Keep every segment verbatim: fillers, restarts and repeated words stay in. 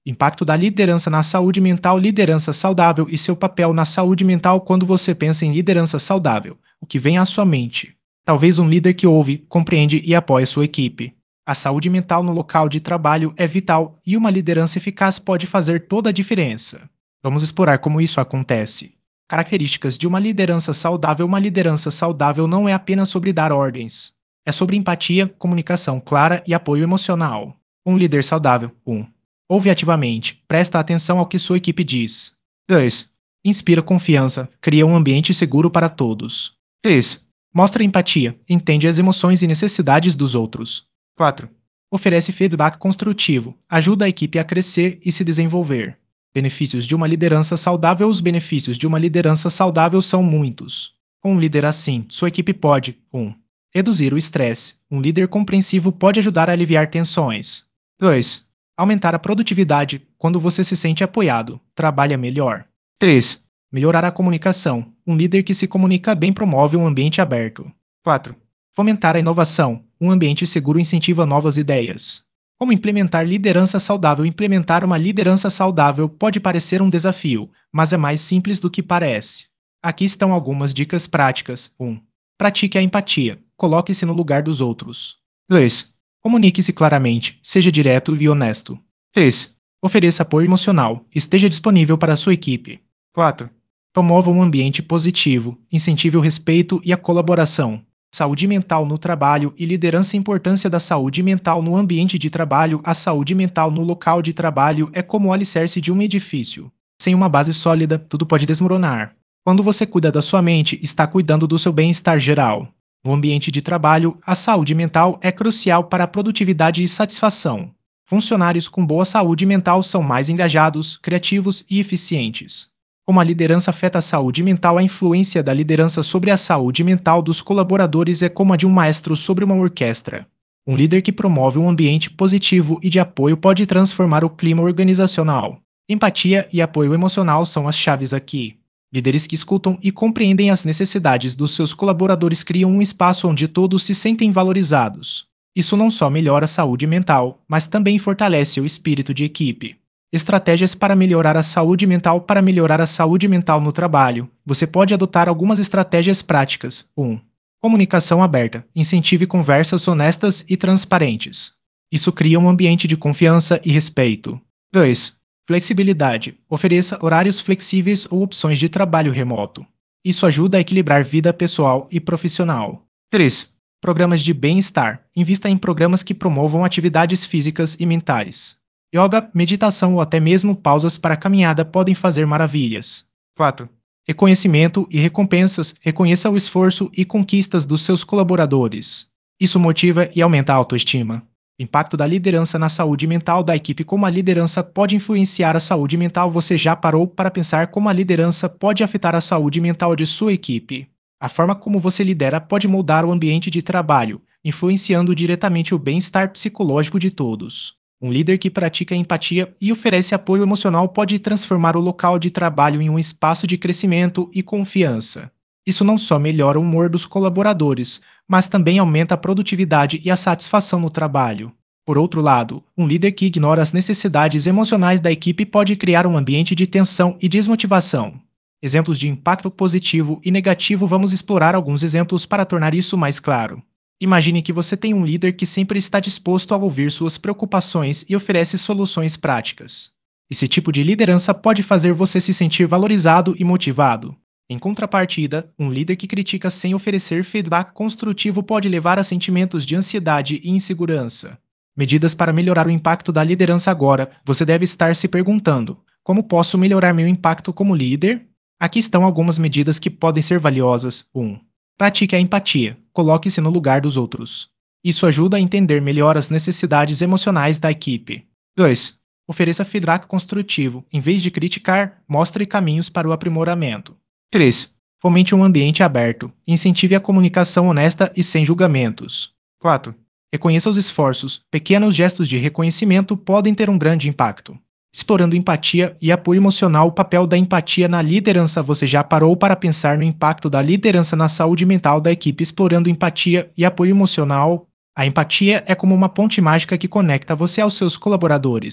Impacto da liderança na saúde mental, liderança saudável e seu papel na saúde mental quando você pensa em liderança saudável. O que vem à sua mente? Talvez um líder que ouve, compreende e apoia sua equipe. A saúde mental no local de trabalho é vital e uma liderança eficaz pode fazer toda a diferença. Vamos explorar como isso acontece. Características de uma liderança saudável. Uma liderança saudável não é apenas sobre dar ordens. É sobre empatia, comunicação clara e apoio emocional. Um líder saudável. um. Ouve ativamente, presta atenção ao que sua equipe diz. dois. Inspira confiança, cria um ambiente seguro para todos. três. Mostra empatia, entende as emoções e necessidades dos outros. quatro. Oferece feedback construtivo, ajuda a equipe a crescer e se desenvolver. Benefícios de uma liderança saudável. Os benefícios de uma liderança saudável são muitos. Com um líder assim, sua equipe pode um. Reduzir o estresse. Um líder compreensivo pode ajudar a aliviar tensões. dois. Aumentar a produtividade. Quando você se sente apoiado, trabalha melhor. três. Melhorar a comunicação. Um líder que se comunica bem promove um ambiente aberto. quatro. Fomentar a inovação. Um ambiente seguro incentiva novas ideias. Como implementar liderança saudável? Implementar uma liderança saudável pode parecer um desafio, mas é mais simples do que parece. Aqui estão algumas dicas práticas. um. Pratique a empatia. Coloque-se no lugar dos outros. dois. Comunique-se claramente, seja direto e honesto. três. Ofereça apoio emocional, esteja disponível para a sua equipe. quatro. Promova um ambiente positivo, incentive o respeito e a colaboração. Saúde mental no trabalho e liderança. Importância da saúde mental no ambiente de trabalho. A saúde mental no local de trabalho é como o alicerce de um edifício. Sem uma base sólida, tudo pode desmoronar. Quando você cuida da sua mente, está cuidando do seu bem-estar geral. No ambiente de trabalho, a saúde mental é crucial para a produtividade e satisfação. Funcionários com boa saúde mental são mais engajados, criativos e eficientes. Como a liderança afeta a saúde mental? A influência da liderança sobre a saúde mental dos colaboradores é como a de um maestro sobre uma orquestra. Um líder que promove um ambiente positivo e de apoio pode transformar o clima organizacional. Empatia e apoio emocional são as chaves aqui. Líderes que escutam e compreendem as necessidades dos seus colaboradores criam um espaço onde todos se sentem valorizados. Isso não só melhora a saúde mental, mas também fortalece o espírito de equipe. Estratégias para melhorar a saúde mental. Para melhorar a saúde mental no trabalho, você pode adotar algumas estratégias práticas. um. Comunicação aberta. Incentive conversas honestas e transparentes. Isso cria um ambiente de confiança e respeito. dois. Flexibilidade. Ofereça horários flexíveis ou opções de trabalho remoto. Isso ajuda a equilibrar vida pessoal e profissional. três. Programas de bem-estar. Invista em programas que promovam atividades físicas e mentais. Yoga, meditação ou até mesmo pausas para caminhada podem fazer maravilhas. quatro. Reconhecimento e recompensas. Reconheça o esforço e conquistas dos seus colaboradores. Isso motiva e aumenta a autoestima. Impacto da liderança na saúde mental da equipe. Como a liderança pode influenciar a saúde mental? Você já parou para pensar como a liderança pode afetar a saúde mental de sua equipe? A forma como você lidera pode moldar o ambiente de trabalho, influenciando diretamente o bem-estar psicológico de todos. Um líder que pratica empatia e oferece apoio emocional pode transformar o local de trabalho em um espaço de crescimento e confiança. Isso não só melhora o humor dos colaboradores, mas também aumenta a produtividade e a satisfação no trabalho. Por outro lado, um líder que ignora as necessidades emocionais da equipe pode criar um ambiente de tensão e desmotivação. Exemplos de impacto positivo e negativo. Vamos explorar alguns exemplos para tornar isso mais claro. Imagine que você tem um líder que sempre está disposto a ouvir suas preocupações e oferece soluções práticas. Esse tipo de liderança pode fazer você se sentir valorizado e motivado. Em contrapartida, um líder que critica sem oferecer feedback construtivo pode levar a sentimentos de ansiedade e insegurança. Medidas para melhorar o impacto da liderança. Agora, você deve estar se perguntando: como posso melhorar meu impacto como líder? Aqui estão algumas medidas que podem ser valiosas. um. Pratique a empatia. Coloque-se no lugar dos outros. Isso ajuda a entender melhor as necessidades emocionais da equipe. dois. Ofereça feedback construtivo. Em vez de criticar, mostre caminhos para o aprimoramento. três. Fomente um ambiente aberto. Incentive a comunicação honesta e sem julgamentos. quatro. Reconheça os esforços. Pequenos gestos de reconhecimento podem ter um grande impacto. Explorando empatia e apoio emocional. O papel da empatia na liderança. Você já parou para pensar no impacto da liderança na saúde mental da equipe? Explorando empatia e apoio emocional. A empatia é como uma ponte mágica que conecta você aos seus colaboradores.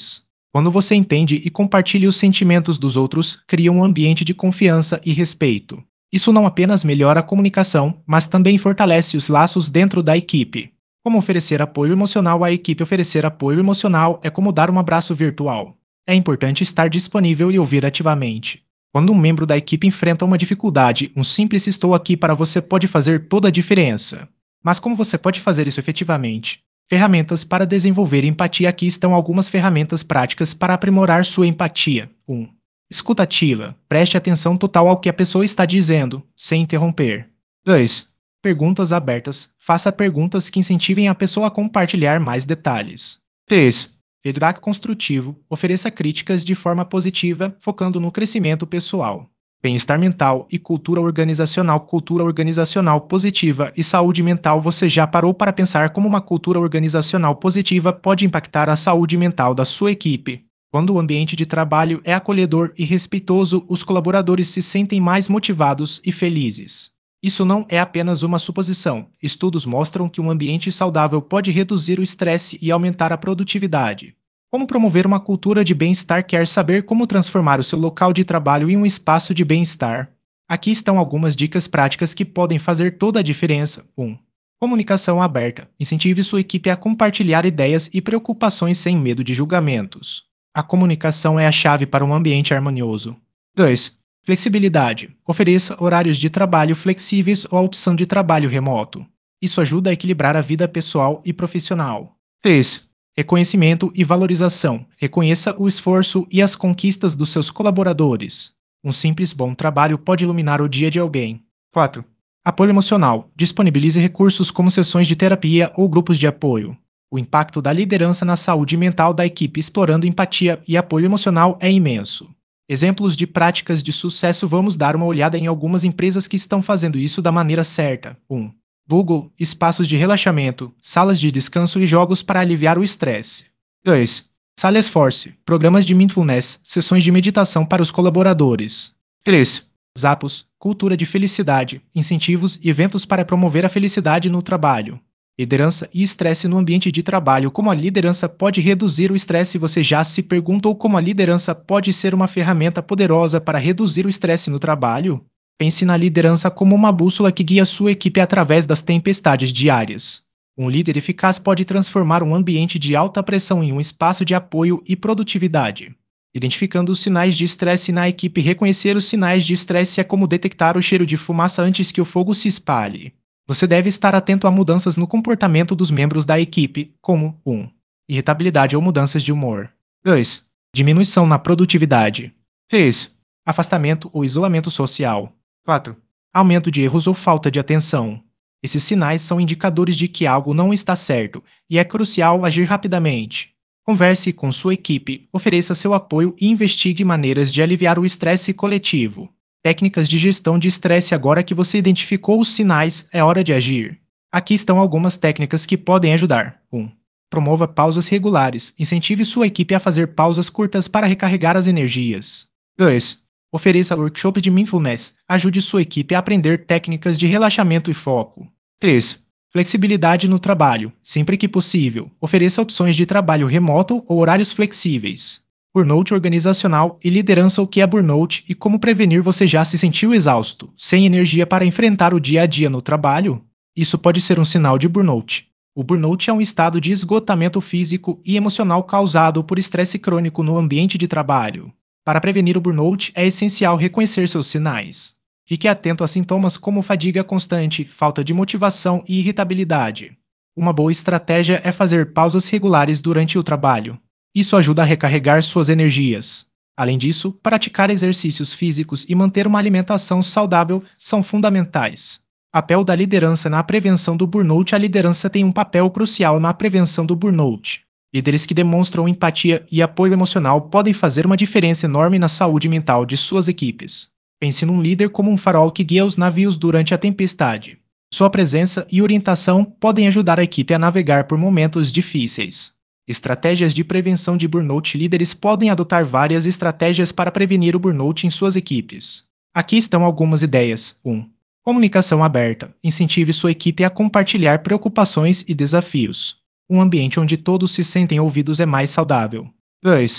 Quando você entende e compartilha os sentimentos dos outros, cria um ambiente de confiança e respeito. Isso não apenas melhora a comunicação, mas também fortalece os laços dentro da equipe. Como oferecer apoio emocional à equipe? Oferecer apoio emocional é como dar um abraço virtual. É importante estar disponível e ouvir ativamente. Quando um membro da equipe enfrenta uma dificuldade, um simples "estou aqui para você" pode fazer toda a diferença. Mas como você pode fazer isso efetivamente? Ferramentas para desenvolver empatia. Aqui estão algumas ferramentas práticas para aprimorar sua empatia. um. Escuta ativa. Preste atenção total ao que a pessoa está dizendo, sem interromper. dois. Perguntas abertas. Faça perguntas que incentivem a pessoa a compartilhar mais detalhes. três. Feedback construtivo. Ofereça críticas de forma positiva, focando no crescimento pessoal. Bem-estar mental e cultura organizacional. Cultura organizacional positiva e saúde mental. Você já parou para pensar como uma cultura organizacional positiva pode impactar a saúde mental da sua equipe? Quando o ambiente de trabalho é acolhedor e respeitoso, os colaboradores se sentem mais motivados e felizes. Isso não é apenas uma suposição. Estudos mostram que um ambiente saudável pode reduzir o estresse e aumentar a produtividade. Como promover uma cultura de bem-estar? Quer saber como transformar o seu local de trabalho em um espaço de bem-estar? Aqui estão algumas dicas práticas que podem fazer toda a diferença. um. Comunicação aberta. Incentive sua equipe a compartilhar ideias e preocupações sem medo de julgamentos. A comunicação é a chave para um ambiente harmonioso. dois. Flexibilidade. Ofereça horários de trabalho flexíveis ou a opção de trabalho remoto. Isso ajuda a equilibrar a vida pessoal e profissional. três. Reconhecimento e valorização. Reconheça o esforço e as conquistas dos seus colaboradores. Um simples bom trabalho pode iluminar o dia de alguém. quatro. Apoio emocional. Disponibilize recursos como sessões de terapia ou grupos de apoio. O impacto da liderança na saúde mental da equipe explorando empatia e apoio emocional é imenso. Exemplos de práticas de sucesso. Vamos dar uma olhada em algumas empresas que estão fazendo isso da maneira certa. um. Google, espaços de relaxamento, salas de descanso e jogos para aliviar o estresse. dois. Salesforce, programas de mindfulness, sessões de meditação para os colaboradores. três. Zappos, cultura de felicidade, incentivos e eventos para promover a felicidade no trabalho. Liderança e estresse no ambiente de trabalho. Como a liderança pode reduzir o estresse? Você já se perguntou como a liderança pode ser uma ferramenta poderosa para reduzir o estresse no trabalho? Pense na liderança como uma bússola que guia sua equipe através das tempestades diárias. Um líder eficaz pode transformar um ambiente de alta pressão em um espaço de apoio e produtividade. Identificando os sinais de estresse na equipe. Reconhecer os sinais de estresse é como detectar o cheiro de fumaça antes que o fogo se espalhe. Você deve estar atento a mudanças no comportamento dos membros da equipe, como um. Irritabilidade ou mudanças de humor. dois. Diminuição na produtividade. três. Afastamento ou isolamento social. quatro. Aumento de erros ou falta de atenção. Esses sinais são indicadores de que algo não está certo, e é crucial agir rapidamente. Converse com sua equipe, ofereça seu apoio e investigue maneiras de aliviar o estresse coletivo. Técnicas de gestão de estresse. Agora que você identificou os sinais, é hora de agir. Aqui estão algumas técnicas que podem ajudar. um. Promova pausas regulares. Incentive sua equipe a fazer pausas curtas para recarregar as energias. dois. Ofereça workshops de mindfulness. Ajude sua equipe a aprender técnicas de relaxamento e foco. três. Flexibilidade no trabalho. Sempre que possível, ofereça opções de trabalho remoto ou horários flexíveis. Burnout organizacional e liderança. O que é burnout e como prevenir? Você já se sentiu exausto, sem energia para enfrentar o dia a dia no trabalho? Isso pode ser um sinal de burnout. O burnout é um estado de esgotamento físico e emocional causado por estresse crônico no ambiente de trabalho. Para prevenir o burnout, é essencial reconhecer seus sinais. Fique atento a sintomas como fadiga constante, falta de motivação e irritabilidade. Uma boa estratégia é fazer pausas regulares durante o trabalho. Isso ajuda a recarregar suas energias. Além disso, praticar exercícios físicos e manter uma alimentação saudável são fundamentais. Papel da liderança na prevenção do burnout. A liderança tem um papel crucial na prevenção do burnout. Líderes que demonstram empatia e apoio emocional podem fazer uma diferença enorme na saúde mental de suas equipes. Pense num líder como um farol que guia os navios durante a tempestade. Sua presença e orientação podem ajudar a equipe a navegar por momentos difíceis. Estratégias de prevenção de burnout. Líderes podem adotar várias estratégias para prevenir o burnout em suas equipes. Aqui estão algumas ideias. um. Comunicação aberta. Incentive sua equipe a compartilhar preocupações e desafios. Um ambiente onde todos se sentem ouvidos é mais saudável. dois.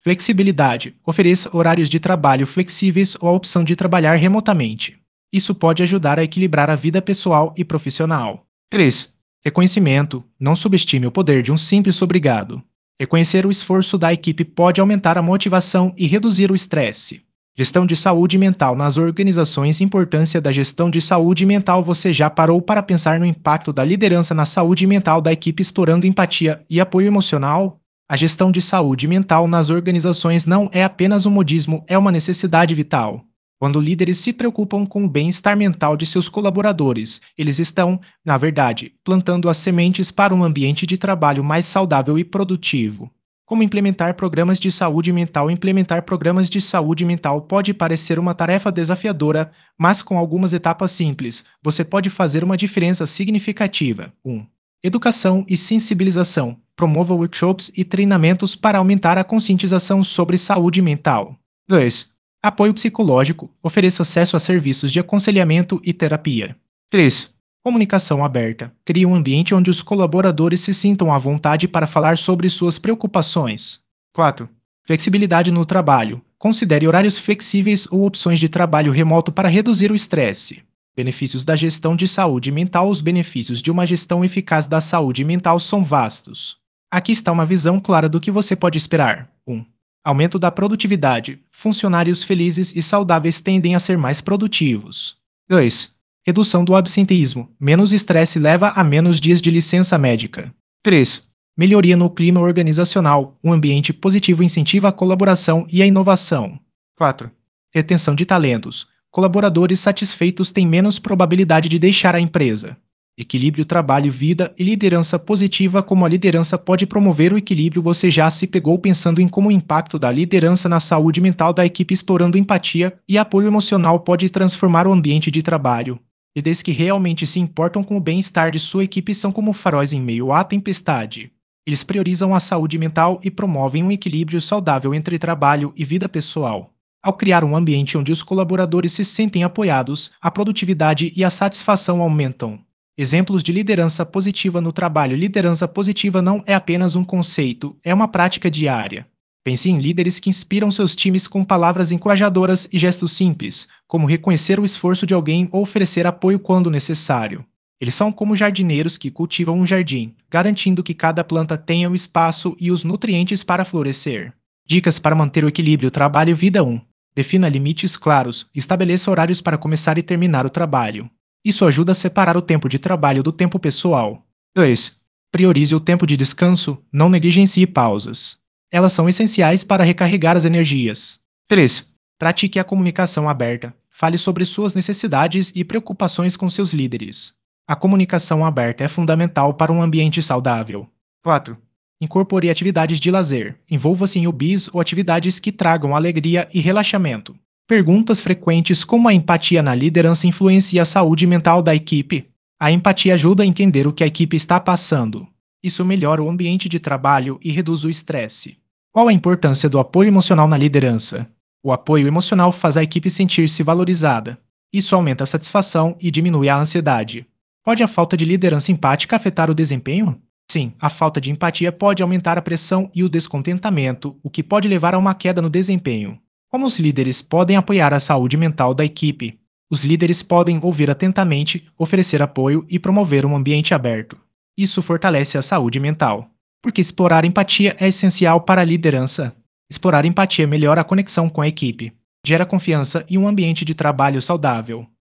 Flexibilidade. Ofereça horários de trabalho flexíveis ou a opção de trabalhar remotamente. Isso pode ajudar a equilibrar a vida pessoal e profissional. três. Reconhecimento. Não subestime o poder de um simples obrigado. Reconhecer o esforço da equipe pode aumentar a motivação e reduzir o estresse. Gestão de saúde mental nas organizações. Importância da gestão de saúde mental. Você já parou para pensar no impacto da liderança na saúde mental da equipe, explorando empatia e apoio emocional? A gestão de saúde mental nas organizações não é apenas um modismo, é uma necessidade vital. Quando líderes se preocupam com o bem-estar mental de seus colaboradores, eles estão, na verdade, plantando as sementes para um ambiente de trabalho mais saudável e produtivo. Como implementar programas de saúde mental? Implementar programas de saúde mental pode parecer uma tarefa desafiadora, mas com algumas etapas simples, você pode fazer uma diferença significativa. um. Educação e sensibilização. Promova workshops e treinamentos para aumentar a conscientização sobre saúde mental. dois. Apoio psicológico. Ofereça acesso a serviços de aconselhamento e terapia. três. Comunicação aberta. Crie um ambiente onde os colaboradores se sintam à vontade para falar sobre suas preocupações. quatro. Flexibilidade no trabalho. Considere horários flexíveis ou opções de trabalho remoto para reduzir o estresse. Benefícios da gestão de saúde mental. Os benefícios de uma gestão eficaz da saúde mental são vastos. Aqui está uma visão clara do que você pode esperar. um. Aumento da produtividade. Funcionários felizes e saudáveis tendem a ser mais produtivos. dois. Redução do absenteísmo. Menos estresse leva a menos dias de licença médica. três. Melhoria no clima organizacional. Um ambiente positivo incentiva a colaboração e a inovação. quatro. Retenção de talentos. Colaboradores satisfeitos têm menos probabilidade de deixar a empresa. Equilíbrio trabalho-vida e liderança positiva. Como a liderança pode promover o equilíbrio? Você já se pegou pensando em como o impacto da liderança na saúde mental da equipe, explorando empatia e apoio emocional, pode transformar o ambiente de trabalho? Líderes que realmente se importam com o bem-estar de sua equipe são como faróis em meio à tempestade. Eles priorizam a saúde mental e promovem um equilíbrio saudável entre trabalho e vida pessoal. Ao criar um ambiente onde os colaboradores se sentem apoiados, a produtividade e a satisfação aumentam. Exemplos de liderança positiva no trabalho. Liderança positiva não é apenas um conceito, é uma prática diária. Pense em líderes que inspiram seus times com palavras encorajadoras e gestos simples, como reconhecer o esforço de alguém ou oferecer apoio quando necessário. Eles são como jardineiros que cultivam um jardim, garantindo que cada planta tenha o espaço e os nutrientes para florescer. Dicas para manter o equilíbrio trabalho-vida. um. Defina limites claros, estabeleça horários para começar e terminar o trabalho. Isso ajuda a separar o tempo de trabalho do tempo pessoal. dois. Priorize o tempo de descanso, não negligencie pausas. Elas são essenciais para recarregar as energias. três. Pratique a comunicação aberta. Fale sobre suas necessidades e preocupações com seus líderes. A comunicação aberta é fundamental para um ambiente saudável. quatro. Incorpore atividades de lazer. Envolva-se em hobbies ou atividades que tragam alegria e relaxamento. Perguntas frequentes: como a empatia na liderança influencia a saúde mental da equipe? A empatia ajuda a entender o que a equipe está passando. Isso melhora o ambiente de trabalho e reduz o estresse. Qual a importância do apoio emocional na liderança? O apoio emocional faz a equipe sentir-se valorizada. Isso aumenta a satisfação e diminui a ansiedade. Pode a falta de liderança empática afetar o desempenho? Sim, a falta de empatia pode aumentar a pressão e o descontentamento, o que pode levar a uma queda no desempenho. Como os líderes podem apoiar a saúde mental da equipe? Os líderes podem ouvir atentamente, oferecer apoio e promover um ambiente aberto. Isso fortalece a saúde mental. Porque explorar empatia é essencial para a liderança. Explorar empatia melhora a conexão com a equipe, gera confiança e um ambiente de trabalho saudável.